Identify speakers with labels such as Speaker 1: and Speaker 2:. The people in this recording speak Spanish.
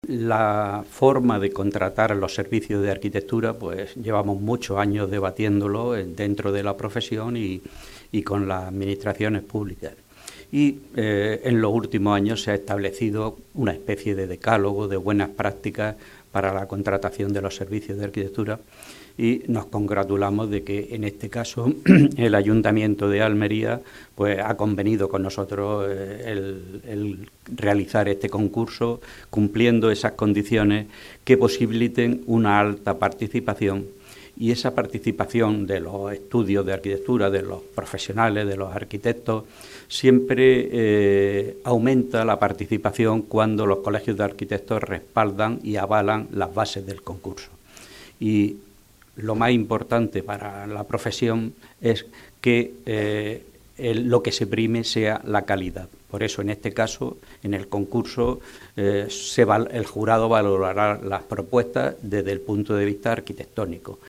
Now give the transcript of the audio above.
Speaker 1: La forma de contratar los servicios de arquitectura, pues llevamos muchos años debatiéndolo dentro de la profesión y con las administraciones públicas. Y en los últimos años se ha establecido una especie de decálogo de buenas prácticas para la contratación de los servicios de arquitectura y nos congratulamos de que en este caso el Ayuntamiento de Almería pues ha convenido con nosotros el realizar este concurso cumpliendo esas condiciones que posibiliten una alta participación, y esa participación de los estudios de arquitectura, de los profesionales, de los arquitectos, siempre aumenta la participación cuando los colegios de arquitectos respaldan y avalan las bases del concurso. Y lo más importante para la profesión es que lo que se prime sea la calidad. Por eso, en este caso, en el concurso, el jurado valorará las propuestas desde el punto de vista arquitectónico.